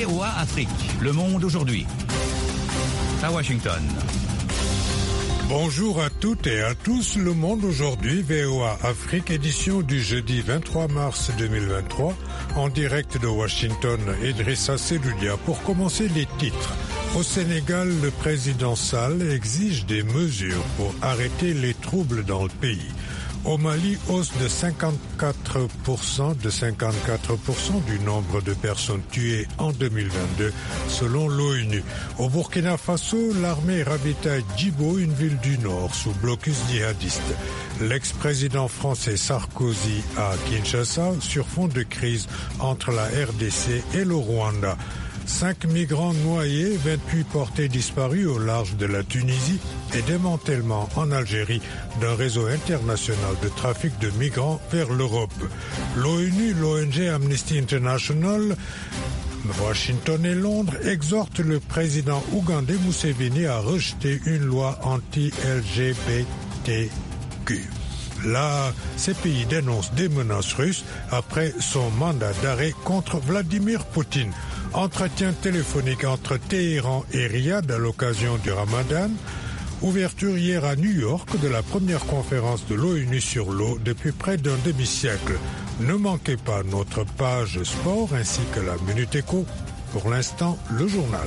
VOA Afrique, le monde aujourd'hui. À Washington. Bonjour à toutes et à tous, le monde aujourd'hui, VOA Afrique, édition du jeudi 23 mars 2023, en direct de Washington, Idrissa Seloudia. Pour commencer les titres. Au Sénégal, le président Sall exige des mesures pour arrêter les troubles dans le pays. Au Mali, hausse de 54% du nombre de personnes tuées en 2022, selon l'ONU. Au Burkina Faso, l'armée ravitaille Djibo, une ville du Nord, sous blocus djihadiste. L'ex-président français Sarkozy à Kinshasa, sur fond de crise entre la RDC et le Rwanda. 5 migrants noyés, 28 portés disparus au large de la Tunisie et démantèlement en Algérie d'un réseau international de trafic de migrants vers l'Europe. L'ONU, l'ONG Amnesty International, Washington et Londres exhortent le président ougandais Museveni à rejeter une loi anti-LGBTQ. La CPI dénonce des menaces russes après son mandat d'arrêt contre Vladimir Poutine. Entretien téléphonique entre Téhéran et Riyad à l'occasion du Ramadan. Ouverture hier à New York de la première conférence de l'ONU sur l'eau depuis près d'un demi-siècle. Ne manquez pas notre page sport ainsi que la Minute Éco. Pour l'instant, le journal.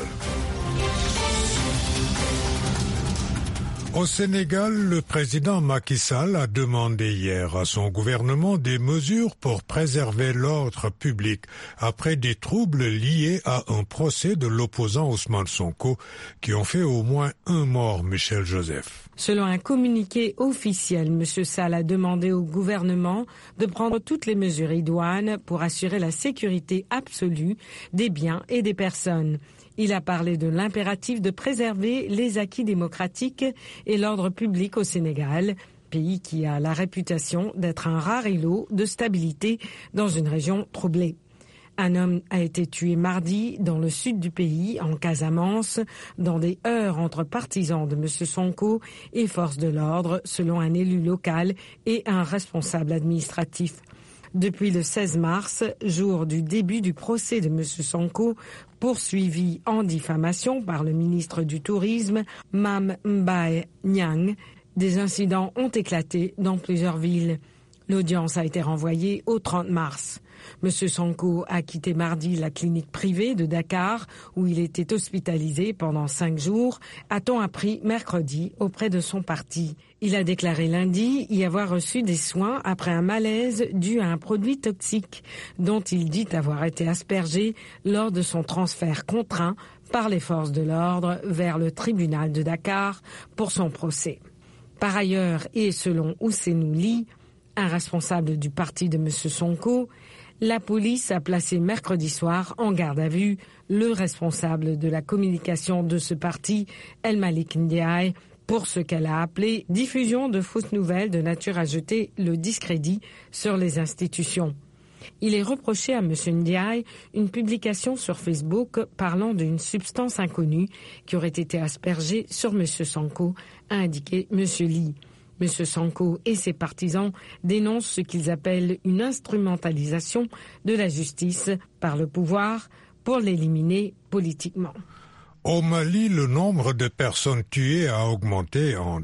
Au Sénégal, le président Macky Sall a demandé hier à son gouvernement des mesures pour préserver l'ordre public après des troubles liés à un procès de l'opposant Ousmane Sonko qui ont fait au moins un mort, Michel Joseph. Selon un communiqué officiel, M. Sall a demandé au gouvernement de prendre toutes les mesures idoines pour assurer la sécurité absolue des biens et des personnes. Il a parlé de l'impératif de préserver les acquis démocratiques et l'ordre public au Sénégal, pays qui a la réputation d'être un rare îlot de stabilité dans une région troublée. Un homme a été tué mardi dans le sud du pays, en Casamance, dans des heurts entre partisans de M. Sonko et forces de l'ordre, selon un élu local et un responsable administratif. Depuis le 16 mars, jour du début du procès de M. Sonko, poursuivi en diffamation par le ministre du Tourisme, Mame Mbaye Niang, des incidents ont éclaté dans plusieurs villes. L'audience a été renvoyée au 30 mars. M. Sonko a quitté mardi la clinique privée de Dakar où il était hospitalisé pendant 5 jours, a-t-on appris mercredi auprès de son parti. Il a déclaré lundi y avoir reçu des soins après un malaise dû à un produit toxique dont il dit avoir été aspergé lors de son transfert contraint par les forces de l'ordre vers le tribunal de Dakar pour son procès. Par ailleurs, et selon Ousseynou Ly, un responsable du parti de M. Sonko, la police a placé mercredi soir en garde à vue le responsable de la communication de ce parti, El Malik Ndiaye, pour ce qu'elle a appelé diffusion de fausses nouvelles de nature à jeter le discrédit sur les institutions. Il est reproché à M. Ndiaye une publication sur Facebook parlant d'une substance inconnue qui aurait été aspergée sur M. Sonko, a indiqué M. Ly. M. Sonko et ses partisans dénoncent ce qu'ils appellent une instrumentalisation de la justice par le pouvoir pour l'éliminer politiquement. Au Mali, le nombre de personnes tuées a augmenté en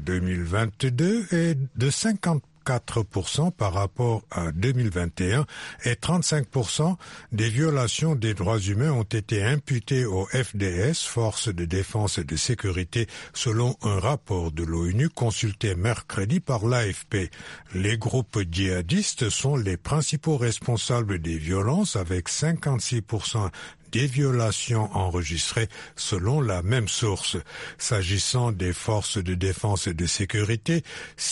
2022 et de 54% par rapport à 2021 et 35% des violations des droits humains ont été imputées au FDS, Forces de défense et de sécurité, selon un rapport de l'ONU consulté mercredi par l'AFP. Les groupes djihadistes sont les principaux responsables des violences avec 56% des violations enregistrées selon la même source. S'agissant des forces de défense et de sécurité,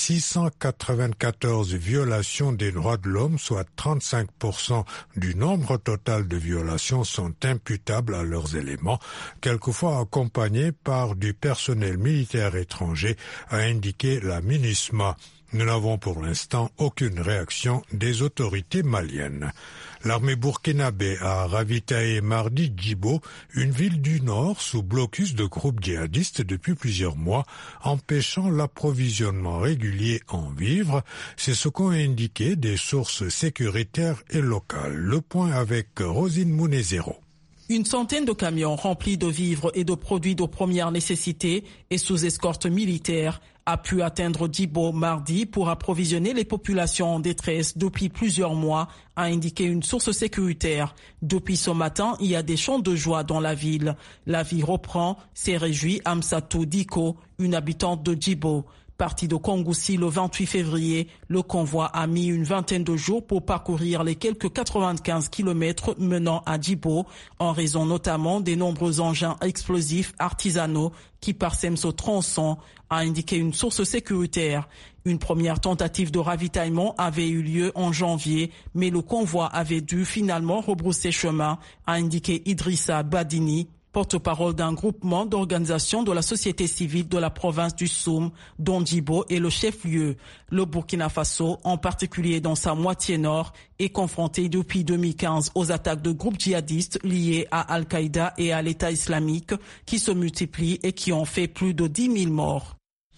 694 violations des droits de l'homme, soit 35% du nombre total de violations, sont imputables à leurs éléments, quelquefois accompagnés par du personnel militaire étranger, a indiqué la MINUSMA. Nous n'avons pour l'instant aucune réaction des autorités maliennes. L'armée burkinabé a ravitaillé mardi Djibo, une ville du Nord sous blocus de groupes djihadistes depuis plusieurs mois, empêchant l'approvisionnement régulier en vivres. C'est ce qu'ont indiqué des sources sécuritaires et locales. Le point avec Rosine Mounezero. Une centaine de camions remplis de vivres et de produits de première nécessité et sous escorte militaire a pu atteindre Djibo mardi pour approvisionner les populations en détresse depuis plusieurs mois, a indiqué une source sécuritaire. Depuis ce matin, il y a des chants de joie dans la ville. La vie reprend, s'est réjouie Amsatou Diko, une habitante de Djibo. Parti de Kongoussi le 28 février, le convoi a mis une vingtaine de jours pour parcourir les quelques 95 kilomètres menant à Djibo, en raison notamment des nombreux engins explosifs artisanaux qui parsèment ce tronçon, a indiqué une source sécuritaire. Une première tentative de ravitaillement avait eu lieu en janvier, mais le convoi avait dû finalement rebrousser chemin, a indiqué Idrissa Badini, porte-parole d'un groupement d'organisations de la société civile de la province du Soum, dont Djibo est le chef-lieu. Le Burkina Faso, en particulier dans sa moitié nord, est confronté depuis 2015 aux attaques de groupes djihadistes liés à Al-Qaïda et à l'État islamique qui se multiplient et qui ont fait plus de 10 000 morts.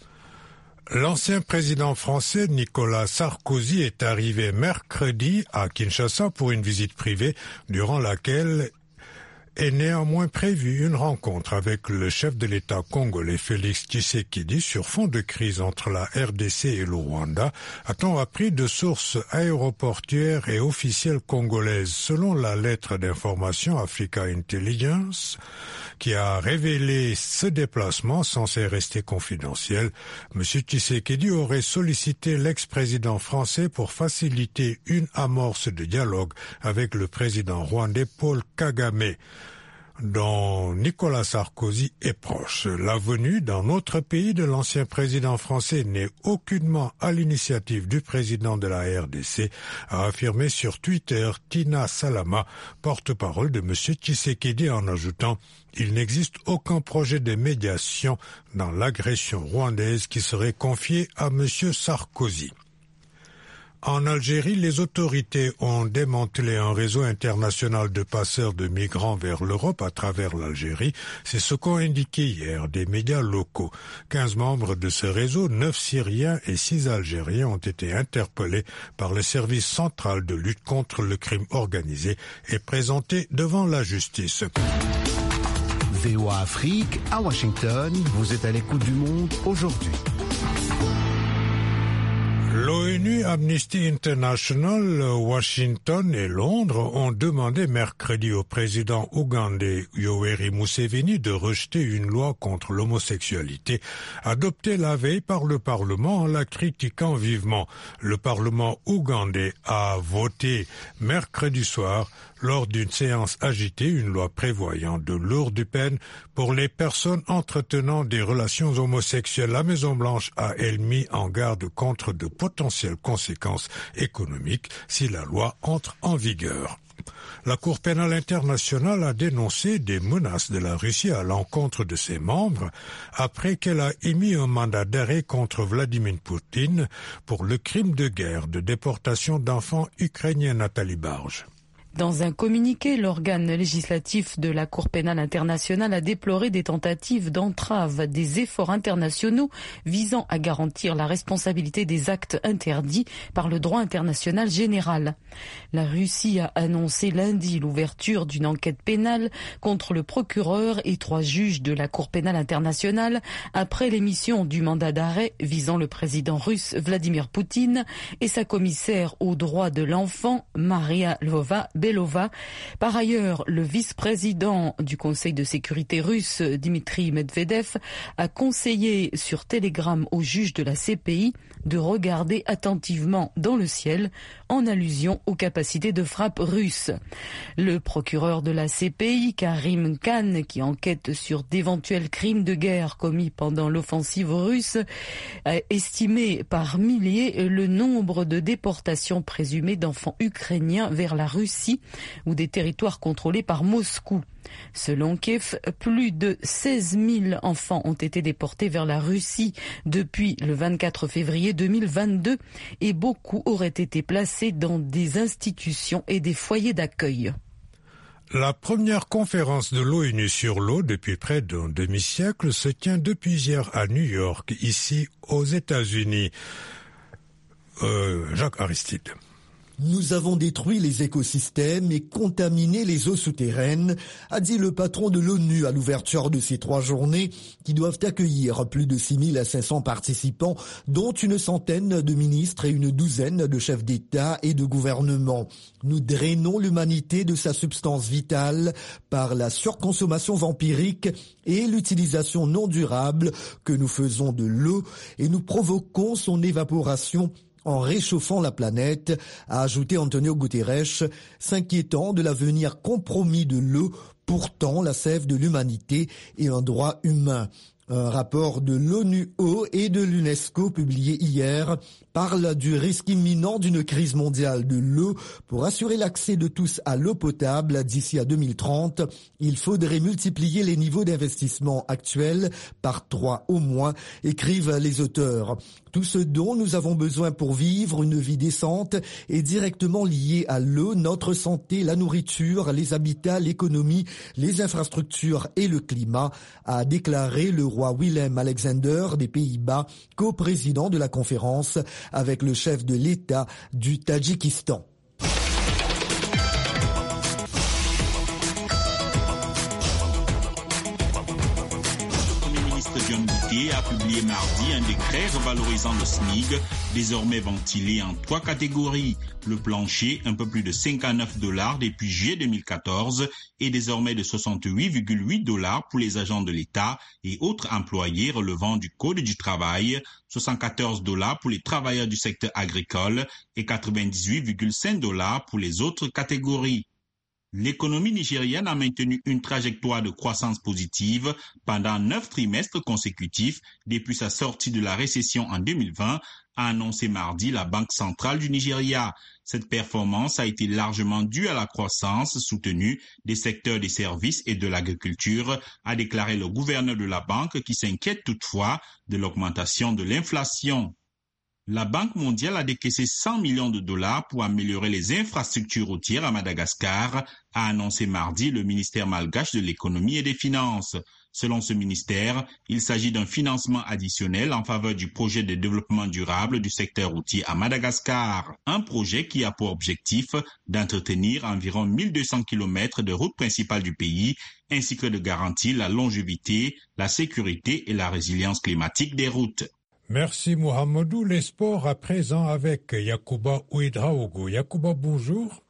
L'ancien président français Nicolas Sarkozy est arrivé mercredi à Kinshasa pour une visite privée durant laquelle est néanmoins prévue une rencontre avec le chef de l'État congolais Félix Tshisekedi sur fond de crise entre la RDC et le Rwanda, a-t-on appris de sources aéroportuaires et officielles congolaises. Selon la lettre d'information Africa Intelligence, qui a révélé ce déplacement censé rester confidentiel, M. Tshisekedi aurait sollicité l'ex-président français pour faciliter une amorce de dialogue avec le président rwandais Paul Kagame, dont Nicolas Sarkozy est proche. La venue dans notre pays de l'ancien président français n'est aucunement à l'initiative du président de la RDC, a affirmé sur Twitter Tina Salama, porte-parole de M. Tshisekedi, en ajoutant « Il n'existe aucun projet de médiation dans l'agression rwandaise qui serait confié à M. Sarkozy ». En Algérie, les autorités ont démantelé un réseau international de passeurs de migrants vers l'Europe à travers l'Algérie. C'est ce qu'ont indiqué hier des médias locaux. 15 membres de ce réseau, 9 Syriens et 6 Algériens ont été interpellés par le service central de lutte contre le crime organisé et présentés devant la justice. VOA Afrique, à Washington, vous êtes à l'écoute du monde aujourd'hui. L'ONU, Amnesty International, Washington et Londres ont demandé mercredi au président ougandais Yoweri Museveni de rejeter une loi contre l'homosexualité adoptée la veille par le Parlement en la critiquant vivement. Le Parlement ougandais a voté mercredi soir lors d'une séance agitée une loi prévoyant de lourdes peines pour les personnes entretenant des relations homosexuelles. La Maison-Blanche a, elle, mis en garde contre de potentielles conséquences économiques si la loi entre en vigueur. La Cour pénale internationale a dénoncé des menaces de la Russie à l'encontre de ses membres après qu'elle a émis un mandat d'arrêt contre Vladimir Poutine pour le crime de guerre de déportation d'enfants ukrainiens. Nathalie Barge. Dans un communiqué, l'organe législatif de la Cour pénale internationale a déploré des tentatives d'entrave des efforts internationaux visant à garantir la responsabilité des actes interdits par le droit international général. La Russie a annoncé lundi l'ouverture d'une enquête pénale contre le procureur et 3 juges de la Cour pénale internationale après l'émission du mandat d'arrêt visant le président russe Vladimir Poutine et sa commissaire aux droits de l'enfant Maria Lvova-Belova. Par ailleurs, le vice-président du Conseil de sécurité russe, Dmitri Medvedev, a conseillé sur Telegram aux juges de la CPI de regarder attentivement dans le ciel en allusion aux capacités de frappe russes. Le procureur de la CPI, Karim Khan, qui enquête sur d'éventuels crimes de guerre commis pendant l'offensive russe, a estimé par milliers le nombre de déportations présumées d'enfants ukrainiens vers la Russie ou des territoires contrôlés par Moscou. Selon Kiev, plus de 16 000 enfants ont été déportés vers la Russie depuis le 24 février 2022 et beaucoup auraient été placés dans des institutions et des foyers d'accueil. La première conférence de l'ONU sur l'eau depuis près d'un demi-siècle se tient depuis hier à New York, ici aux États-Unis. Jacques Aristide. Nous avons détruit les écosystèmes et contaminé les eaux souterraines, a dit le patron de l'ONU à l'ouverture de ces 3 journées qui doivent accueillir plus de 6500 participants, dont une centaine de ministres et une douzaine de chefs d'État et de gouvernement. Nous drainons l'humanité de sa substance vitale par la surconsommation vampirique et l'utilisation non durable que nous faisons de l'eau et nous provoquons son évaporation en réchauffant la planète, a ajouté Antonio Guterres, s'inquiétant de l'avenir compromis de l'eau, pourtant la sève de l'humanité et un droit humain. Un rapport de l'ONU-O et de l'UNESCO publié hier parle du risque imminent d'une crise mondiale de l'eau. Pour assurer l'accès de tous à l'eau potable d'ici à 2030, il faudrait multiplier les niveaux d'investissement actuels par 3 au moins, écrivent les auteurs. Tout ce dont nous avons besoin pour vivre une vie décente est directement lié à l'eau, notre santé, la nourriture, les habitats, l'économie, les infrastructures et le climat, a déclaré le roi Willem-Alexander des Pays-Bas, co-président de la conférence avec le chef de l'État du Tadjikistan. John Bouquet a publié mardi un décret revalorisant le SMIC, désormais ventilé en 3 catégories. Le plancher, un peu plus de $59 depuis juillet 2014, est désormais de $68,8 pour les agents de l'État et autres employés relevant du Code du travail, $74 pour les travailleurs du secteur agricole et $98,5 pour les autres catégories. L'économie nigérienne a maintenu une trajectoire de croissance positive pendant 9 trimestres consécutifs depuis sa sortie de la récession en 2020, a annoncé mardi la Banque centrale du Nigeria. Cette performance a été largement due à la croissance soutenue des secteurs des services et de l'agriculture, a déclaré le gouverneur de la banque qui s'inquiète toutefois de l'augmentation de l'inflation. La Banque mondiale a décaissé $100 millions pour améliorer les infrastructures routières à Madagascar, a annoncé mardi le ministère malgache de l'économie et des finances. Selon ce ministère, il s'agit d'un financement additionnel en faveur du projet de développement durable du secteur routier à Madagascar. Un projet qui a pour objectif d'entretenir environ 1200 km de routes principales du pays, ainsi que de garantir la longévité, la sécurité et la résilience climatique des routes. Merci Mohamedou. Les sports à présent avec Yacouba Ouedraogo. Yacouba, bonjour.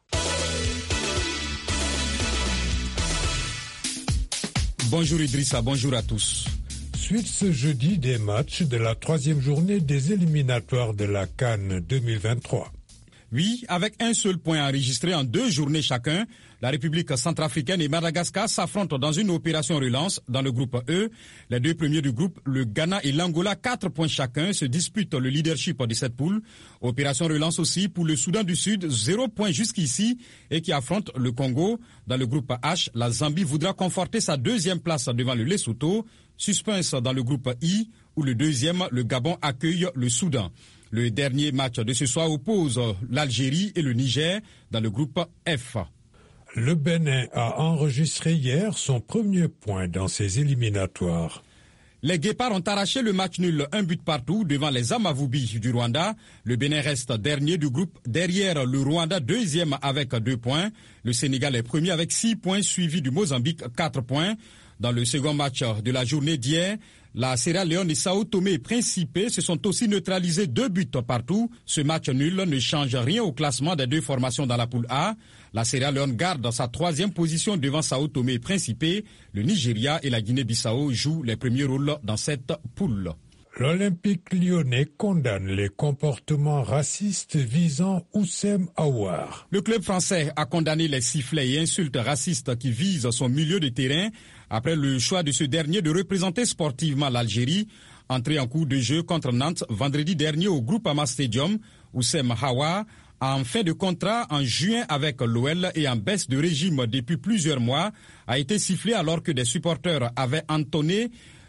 Bonjour Idrissa, bonjour à tous. Suite ce jeudi des matchs de la 3e journée des éliminatoires de la CAN 2023. Oui, avec un seul point enregistré en 2 journées chacun, la République centrafricaine et Madagascar s'affrontent dans une opération relance dans le groupe E. Les 2 premiers du groupe, le Ghana et l'Angola, 4 points chacun, se disputent le leadership de cette poule. Opération relance aussi pour le Soudan du Sud, 0 point jusqu'ici, et qui affronte le Congo. Dans le groupe H, la Zambie voudra conforter sa 2e place devant le Lesotho. Suspense dans le groupe I, où le 2e, le Gabon, accueille le Soudan. Le dernier match de ce soir oppose l'Algérie et le Niger dans le groupe F. Le Bénin a enregistré hier son premier point dans ses éliminatoires. Les Guépards ont arraché le match nul 1 but partout devant les Amavubi du Rwanda. Le Bénin reste dernier du groupe, derrière le Rwanda 2e avec 2 points. Le Sénégal est premier avec 6 points, suivi du Mozambique 4 points. Dans le second match de la journée d'hier, la Sierra Leone et Sao Tomé et Principe se sont aussi neutralisés 2 buts partout. Ce match nul ne change rien au classement des 2 formations dans la poule A. La Sierra Leone garde sa 3e position devant Sao Tomé et Principe. Le Nigeria et la Guinée-Bissau jouent les premiers rôles dans cette poule. L'Olympique lyonnais condamne les comportements racistes visant Houssem Aouar. Le club français a condamné les sifflets et insultes racistes qui visent son milieu de terrain après le choix de ce dernier de représenter sportivement l'Algérie. Entré en cours de jeu contre Nantes vendredi dernier au Groupama Stadium, Houssem Aouar, en fin de contrat en juin avec l'OL et en baisse de régime depuis plusieurs mois, a été sifflé alors que des supporters avaient entonné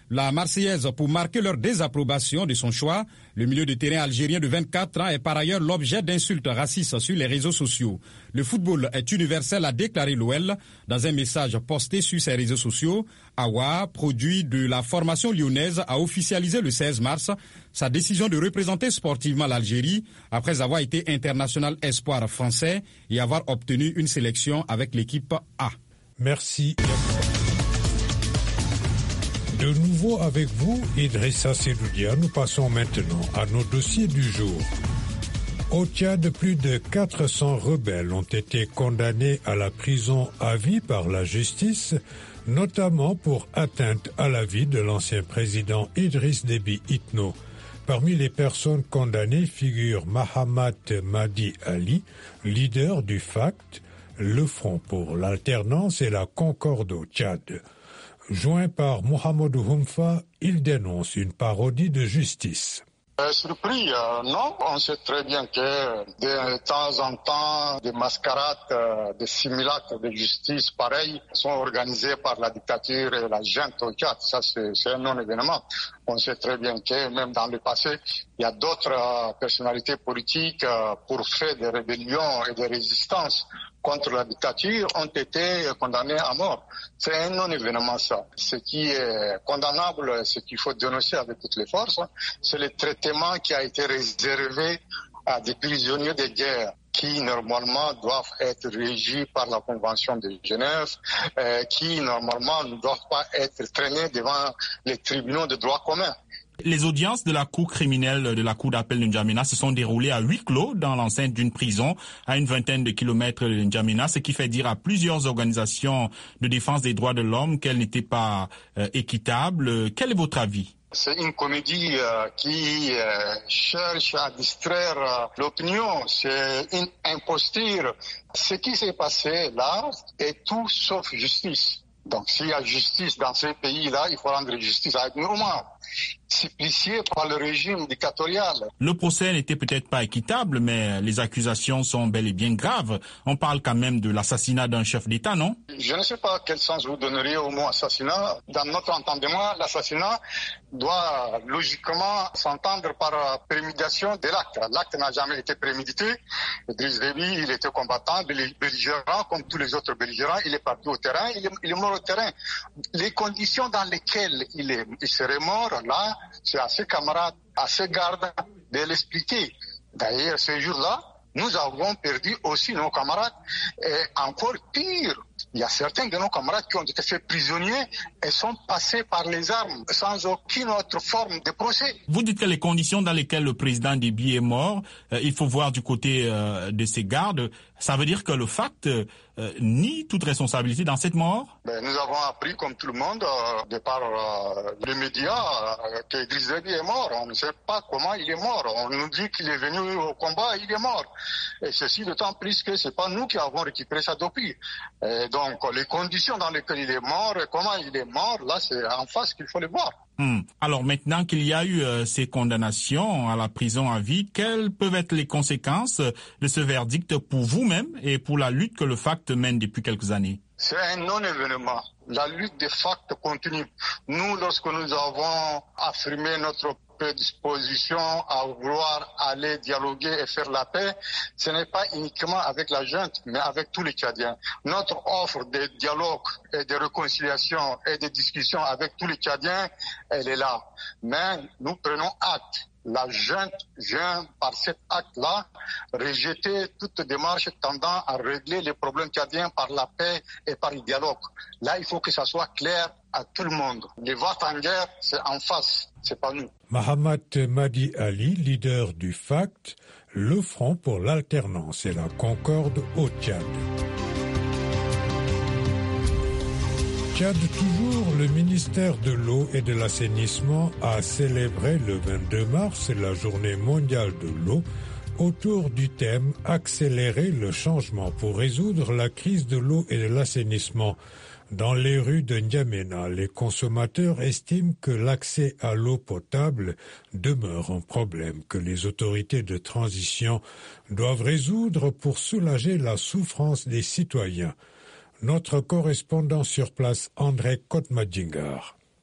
la Marseillaise pour marquer leur désapprobation de son choix. Le milieu de terrain algérien de 24 ans est par ailleurs l'objet d'insultes racistes sur les réseaux sociaux. Le football est universel, a déclaré l'OL dans un message posté sur ses réseaux sociaux. Awa, produit de la formation lyonnaise, a officialisé le 16 mars sa décision de représenter sportivement l'Algérie après avoir été international espoir français et avoir obtenu une sélection avec l'équipe A. Merci. De nouveau avec vous, Idrissa Seloudia. Nous passons maintenant à nos dossiers du jour. Au Tchad, plus de 400 rebelles ont été condamnés à la prison à vie par la justice, notamment pour atteinte à la vie de l'ancien président Idriss Déby Itno. Parmi les personnes condamnées figure Mahamat Madi Ali, leader du FACT, le Front pour l'alternance et la concorde au Tchad. Joint par Mohamedou Humfa, il dénonce une parodie de justice. Surpris, non. On sait très bien que de temps en temps, des mascarades, des simulacres de justice pareils sont organisés par la dictature et la junte au Tchad. Ça, c'est un non-événement. On sait très bien que même dans le passé, il y a d'autres personnalités politiques pour faire des rébellions et des résistances contre la dictature ont été condamnés à mort. C'est un non-événement, ça. Ce qui est condamnable, ce qu'il faut dénoncer avec toutes les forces, c'est le traitement qui a été réservé à des prisonniers de guerre qui normalement doivent être régis par la Convention de Genève, qui normalement ne doivent pas être traînés devant les tribunaux de droit commun. Les audiences de la cour criminelle de la cour d'appel de N'Djamena se sont déroulées à huis clos dans l'enceinte d'une prison à une vingtaine de kilomètres de N'Djamena, ce qui fait dire à plusieurs organisations de défense des droits de l'homme qu'elles n'étaient pas équitables. Quel est votre avis ? C'est une comédie qui cherche à distraire l'opinion. C'est une imposture. Ce qui s'est passé là est tout sauf justice. Donc s'il y a justice dans ces pays-là, il faut rendre justice à Nourma, supplicié par le régime dictatorial. Le procès n'était peut-être pas équitable, mais les accusations sont bel et bien graves. On parle quand même de l'assassinat d'un chef d'État, non ? Je ne sais pas quel sens vous donneriez au mot assassinat. Dans notre entendement, l'assassinat doit logiquement s'entendre par préméditation de l'acte. L'acte n'a jamais été prémédité. Idriss Déby, il était combattant, belligérant, comme tous les autres belligérants. Il est parti au terrain, il est mort au terrain. Les conditions dans lesquelles il serait mort, là, c'est à ses camarades, à ses gardes de l'expliquer. D'ailleurs, ces jours-là, nous avons perdu aussi nos camarades. Et encore pire, il y a certains de nos camarades qui ont été faits prisonniers et sont passés par les armes sans aucune autre forme de procès. Vous dites que les conditions dans lesquelles le président Déby est mort, il faut voir du côté de ses gardes. Ça veut dire que le FACT nie toute responsabilité dans cette mort ? Nous avons appris, comme tout le monde, de par les médias, que Idriss Déby est mort. On ne sait pas comment il est mort. On nous dit qu'il est venu au combat, il est mort. Et ceci d'autant plus que c'est pas nous qui avons récupéré ça depuis. Et donc, les conditions dans lesquelles il est mort et comment il est mort, là, c'est en face qu'il faut les voir. Alors maintenant qu'il y a eu ces condamnations à la prison à vie, quelles peuvent être les conséquences de ce verdict pour vous-même et pour la lutte que le FACT mène depuis quelques années ? C'est un non-événement. La lutte des FACT continue. Nous, lorsque nous avons affirmé notre prédisposition à vouloir aller dialoguer et faire la paix, ce n'est pas uniquement avec la junte, mais avec tous les Tchadiens. Notre offre de dialogue et de réconciliation et de discussion avec tous les Tchadiens, elle est là. Mais nous prenons acte. La junte vient par cet acte-là rejeter toute démarche tendant à régler les problèmes tchadiens par la paix et par le dialogue. Là, il faut que ça soit clair à tout le monde. Les votes en guerre, c'est en face, c'est pas nous. Mahamat Madi Ali, leader du FACT, le Front pour l'alternance et la concorde au Tchad. Tchad, toujours, le ministère de l'eau et de l'assainissement a célébré le 22 mars la journée mondiale de l'eau autour du thème « Accélérer le changement pour résoudre la crise de l'eau et de l'assainissement ». Dans les rues de N'Djamena, les consommateurs estiment que l'accès à l'eau potable demeure un problème que les autorités de transition doivent résoudre pour soulager la souffrance des citoyens. Notre correspondant sur place, André Kotmadjingar.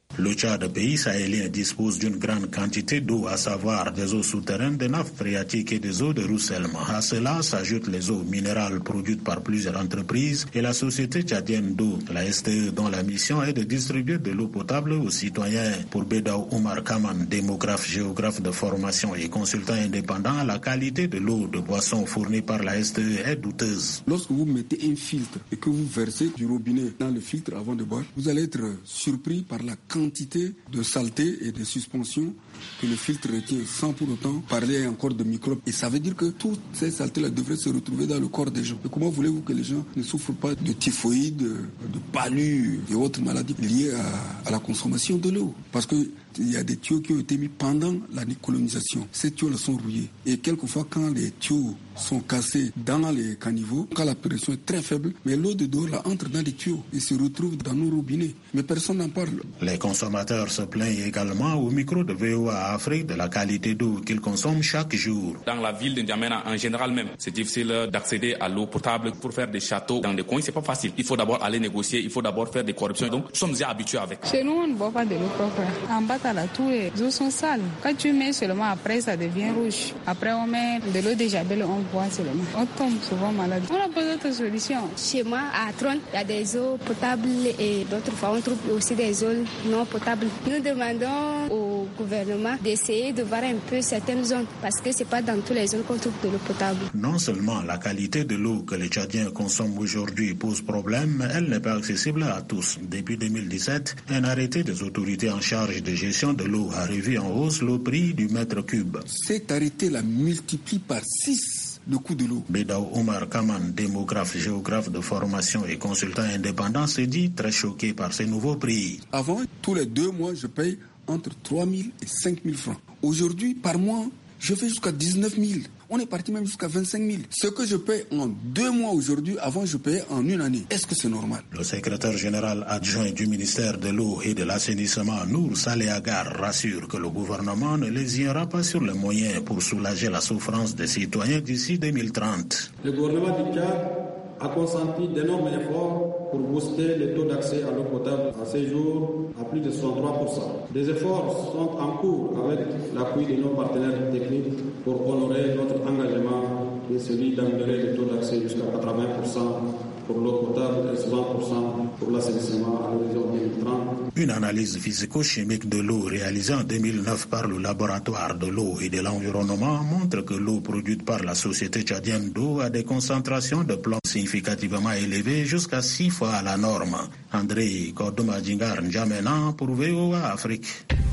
Le Tchad, pays sahélien, dispose d'une grande quantité d'eau, à savoir des eaux souterraines, des nappes phréatiques et des eaux de ruissellement. À cela s'ajoutent les eaux minérales produites par plusieurs entreprises et la société tchadienne d'eau, la STE, dont la mission est de distribuer de l'eau potable aux citoyens. Pour Bedaou Omar Kaman, démographe, géographe de formation et consultant indépendant, la qualité de l'eau de boisson fournie par la STE est douteuse. Lorsque vous mettez un filtre et que vous versez du robinet dans le filtre avant de boire, vous allez être surpris par la quantité de saleté et de suspension que le filtre retient sans pour autant parler encore de microbes. Et ça veut dire que toutes ces saletés-là devraient se retrouver dans le corps des gens. Et comment voulez-vous que les gens ne souffrent pas de typhoïde, de palu et autres maladies liées à la consommation de l'eau? Parce que il y a des tuyaux qui ont été mis pendant la décolonisation. Ces tuyaux-là sont rouillés. Et quelquefois, quand les tuyaux sont cassés dans les caniveaux, quand la pression est très faible, mais l'eau de dehors là, entre dans les tuyaux et se retrouve dans nos robinets. Mais personne n'en parle. Les consommateurs se plaignent également au micro de VOA Afrique de la qualité d'eau qu'ils consomment chaque jour. Dans la ville de N'Djamena, en général même, c'est difficile d'accéder à l'eau potable. Pour faire des châteaux dans des coins, c'est pas facile. Il faut d'abord aller négocier, il faut d'abord faire des corruptions. Donc, nous sommes déjà habitués avec. Chez nous, on ne boit pas de l'eau propre. En bas, tous les eaux sont sales. Quand tu mets seulement, après, ça devient rouge. Après, on met de l'eau de Javel, on boit seulement. On tombe souvent malade. On n'a pas d'autre solution. Chez moi, à Tron, il y a des eaux potables et d'autres fois, on trouve aussi des eaux non potables. Nous demandons au gouvernement d'essayer de voir un peu certaines zones parce que c'est pas dans toutes les zones qu'on trouve de l'eau potable. Non seulement la qualité de l'eau que les Tchadiens consomment aujourd'hui pose problème, elle n'est pas accessible à tous. Depuis 2017, un arrêté des autorités en charge de gestion de l'eau a revu en hausse le prix du mètre cube. Cet arrêté-là multiplie par 6 le coût de l'eau. Bedaou Omar Kaman, démographe, géographe de formation et consultant indépendant, se dit très choqué par ces nouveaux prix. Avant, tous les 2 mois, je paye entre 3 000 et 5 000 francs. Aujourd'hui, par mois, je fais jusqu'à 19 000. On est parti même jusqu'à 25 000. Ce que je paye en 2 mois aujourd'hui, avant je payais en 1 année. Est-ce que c'est normal? Le secrétaire général adjoint du ministère de l'eau et de l'assainissement, Nour Saleh Agar, rassure que le gouvernement ne lésinera pas sur les moyens pour soulager la souffrance des citoyens d'ici 2030. Le gouvernement du Tchad a consenti d'énormes efforts pour booster les taux d'accès à l'eau potable à ce jour à plus de 63%. Des efforts sont en cours avec l'appui de nos partenaires techniques pour honorer notre engagement de celui d'améliorer les taux d'accès jusqu'à 80% pour l'eau potable et 60% pour l'assainissement à l'horizon 2030. Une analyse physico-chimique de l'eau réalisée en 2009 par le laboratoire de l'eau et de l'environnement montre que l'eau produite par la société tchadienne d'eau a des concentrations de plomb significativement élevées jusqu'à 6 fois la norme. André Kordoma Djingar N'Djamena pour VOA Afrique.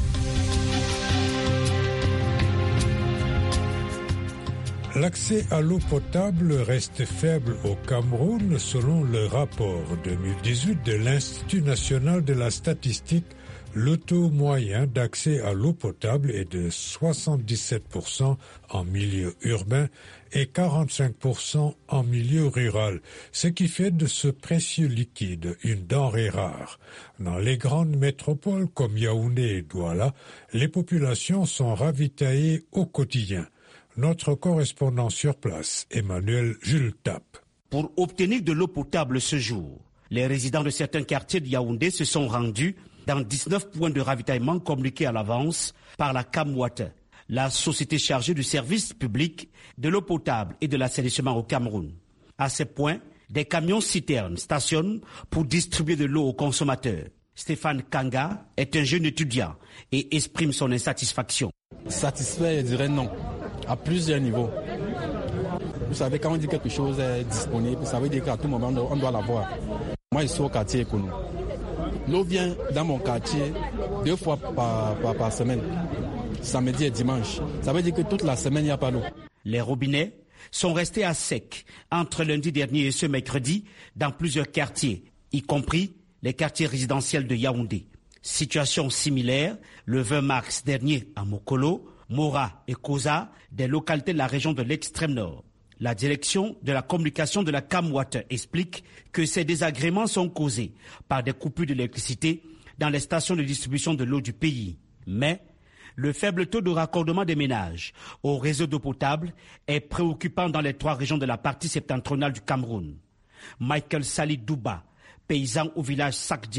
L'accès à l'eau potable reste faible au Cameroun selon le rapport 2018 de l'Institut national de la statistique. Le taux moyen d'accès à l'eau potable est de 77% en milieu urbain et 45% en milieu rural, ce qui fait de ce précieux liquide une denrée rare. Dans les grandes métropoles comme Yaoundé et Douala, les populations sont ravitaillées au quotidien. Notre correspondant sur place, Emmanuel Jules Tape. Pour obtenir de l'eau potable ce jour, les résidents de certains quartiers de Yaoundé se sont rendus dans 19 points de ravitaillement communiqués à l'avance par la Camwater, la société chargée du service public de l'eau potable et de l'assainissement au Cameroun. À ces points, des camions-citernes stationnent pour distribuer de l'eau aux consommateurs. Stéphane Kanga est un jeune étudiant et exprime son insatisfaction. Satisfait, je dirais non, à plusieurs niveaux. Vous savez, quand on dit quelque chose est disponible, ça veut dire qu'à tout moment, on doit l'avoir. Moi, je suis au quartier économique. L'eau vient dans mon quartier 2 fois par semaine, samedi et dimanche. Ça veut dire que toute la semaine, il n'y a pas d'eau. Les robinets sont restés à sec entre lundi dernier et ce mercredi dans plusieurs quartiers, y compris les quartiers résidentiels de Yaoundé. Situation similaire le 20 mars dernier à Mokolo, Mora et Koza, des localités de la région de l'extrême nord. La direction de la communication de la Camwater explique que ces désagréments sont causés par des coupures d'électricité dans les stations de distribution de l'eau du pays. Mais le faible taux de raccordement des ménages au réseau d'eau potable est préoccupant dans les 3 régions de la partie septentrionale du Cameroun. Michael Sali Douba, paysan au village Sakdje,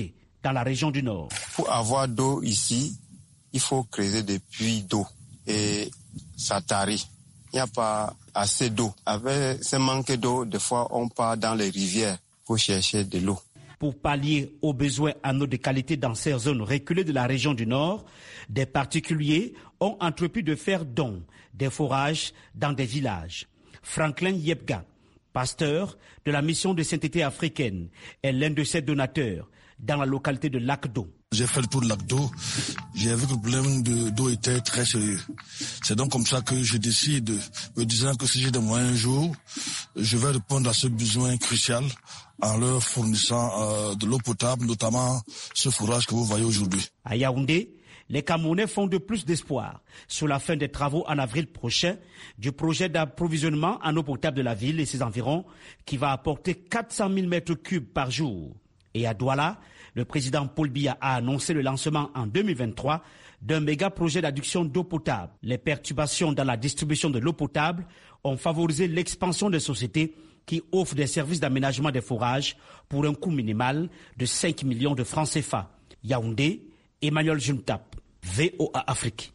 dans la région du Nord. Pour avoir d'eau ici, il faut creuser des puits d'eau et ça tarit. Il n'y a pas assez d'eau. Avec ce manque d'eau, des fois, on part dans les rivières pour chercher de l'eau. Pour pallier aux besoins en eau de qualité dans ces zones reculées de la région du Nord, des particuliers ont entrepris de faire don des forages dans des villages. Franklin Yebga, pasteur de la mission de sainteté africaine, est l'un de ses donateurs dans la localité de Lac-d'Eau. J'ai fait le tour de Lac-d'Eau, j'ai vu que le problème d'eau était très sérieux. C'est donc comme ça que je décide, me disant que si j'ai des moyens un jour, je vais répondre à ce besoin crucial en leur fournissant de l'eau potable, notamment ce forage que vous voyez aujourd'hui. À Yaoundé, les Camerounais font de plus d'espoir sur la fin des travaux en avril prochain du projet d'approvisionnement en eau potable de la ville et ses environs qui va apporter 400 000 mètres cubes par jour. Et à Douala, le président Paul Biya a annoncé le lancement en 2023 d'un méga projet d'adduction d'eau potable. Les perturbations dans la distribution de l'eau potable ont favorisé l'expansion des sociétés qui offrent des services d'aménagement des forages pour un coût minimal de 5 millions de francs CFA. Yaoundé, Emmanuel Juntap, VOA Afrique.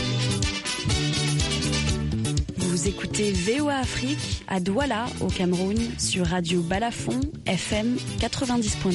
Vous écoutez VOA Afrique à Douala, au Cameroun, sur Radio Balafon, FM 90.2.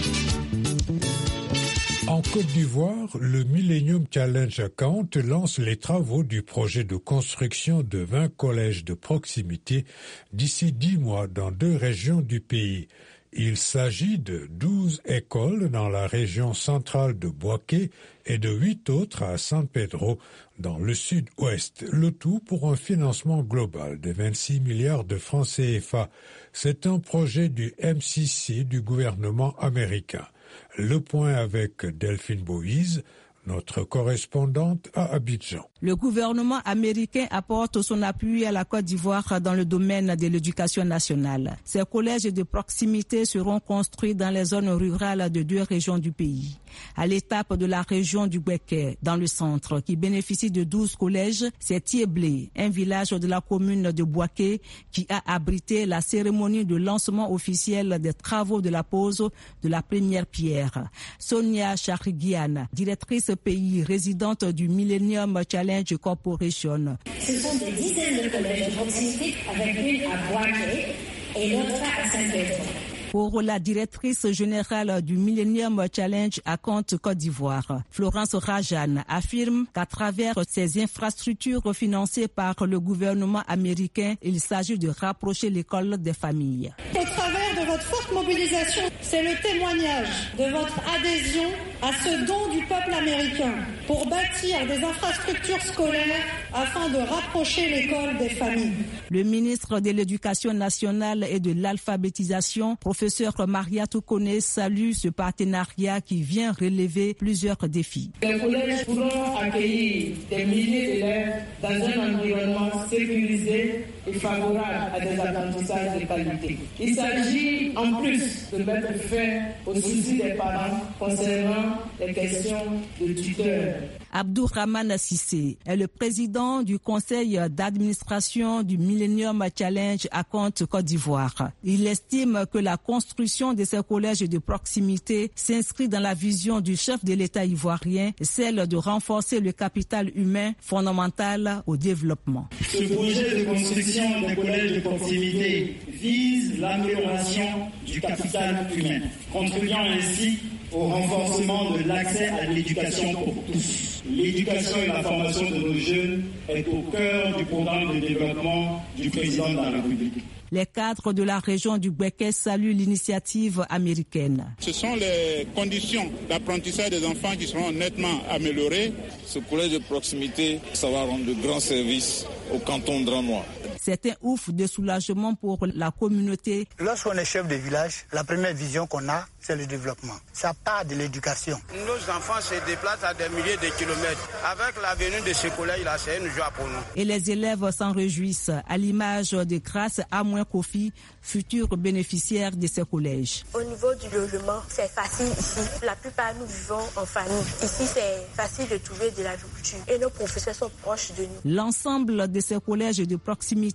En Côte d'Ivoire, le Millennium Challenge Account lance les travaux du projet de construction de 20 collèges de proximité d'ici 10 mois dans 2 régions du pays. Il s'agit de 12 écoles dans la région centrale de Bouaké et de 8 autres à San Pedro dans le sud-ouest. Le tout pour un financement global de 26 milliards de francs CFA. C'est un projet du MCC du gouvernement américain. Le point avec Delphine Boïse, notre correspondante à Abidjan. Le gouvernement américain apporte son appui à la Côte d'Ivoire dans le domaine de l'éducation nationale. Ces collèges de proximité seront construits dans les zones rurales de 2 régions du pays. À l'étape de la région du Bouaké, dans le centre, qui bénéficie de 12 collèges, c'est Tieblé, un village de la commune de Bouaké, qui a abrité la cérémonie de lancement officiel des travaux de la pose de la première pierre. Sonia Charigian, directrice pays résidente du Millennium Challenge Corporation. Ce sont des dizaines de collèges de proximité avec une à Bouaké et l'autre à Saint-Pedro. Pour la directrice générale du Millennium Challenge à Côte d'Ivoire, Florence Rajan affirme qu'à travers ces infrastructures financées par le gouvernement américain, il s'agit de rapprocher l'école des familles. Au travers de votre forte mobilisation, c'est le témoignage de votre adhésion à ce don du peuple américain pour bâtir des infrastructures scolaires afin de rapprocher l'école des familles. Le ministre de l'Éducation nationale et de l'alphabétisation, professeur Maria Toukone, salue ce partenariat qui vient relever plusieurs défis. Les collèges pourront accueillir des milliers d'élèves dans un environnement sécurisé et favorable à des apprentissages de qualité. Il s'agit en plus de mettre fin aux soucis des parents concernant les questions de tuteurs. Abdourahmane Sissé est le président du conseil d'administration du Millennium Challenge à Côte d'Ivoire. Il estime que la construction de ces collèges de proximité s'inscrit dans la vision du chef de l'État ivoirien, celle de renforcer le capital humain fondamental au développement. Ce projet de construction des collèges de proximité vise l'amélioration du capital humain, contribuant ainsi au renforcement de l'accès à l'éducation pour tous. L'éducation et la formation de nos jeunes est au cœur du programme de développement du président de la République. Les cadres de la région du Bouaké saluent l'initiative américaine. Ce sont les conditions d'apprentissage des enfants qui seront nettement améliorées. Ce collège de proximité, ça va rendre de grands services au canton de Dranois. C'est un ouf de soulagement pour la communauté. Lorsqu'on est chef de village, la première vision qu'on a, c'est le développement. Ça part de l'éducation. Nos enfants se déplacent à des milliers de kilomètres. Avec la venue de ce collège-là, c'est une joie pour nous. Et les élèves s'en réjouissent, à l'image de Grâce Amouin Kofi, futur bénéficiaire de ces collèges. Au niveau du logement, c'est facile ici. La plupart, nous vivons en famille. Ici, c'est facile de trouver de l'agriculture. Et nos professeurs sont proches de nous. L'ensemble de ces collèges de proximité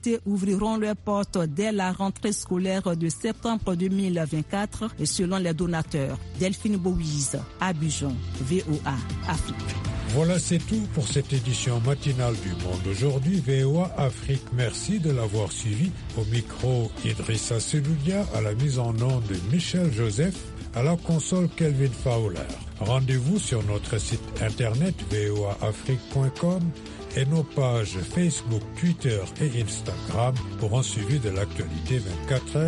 unités ouvriront leurs portes dès la rentrée scolaire de septembre 2024 et selon les donateurs. Delphine Bouise, Abidjan, VOA Afrique. Voilà, c'est tout pour cette édition matinale du Monde aujourd'hui. VOA Afrique, merci de l'avoir suivi. Au micro, Idrissa Seloudia, à la mise en onde de Michel Joseph, à la console Kelvin Fowler. Rendez-vous sur notre site internet voaafrique.com et nos pages Facebook, Twitter et Instagram pour un suivi de l'actualité 24 heures.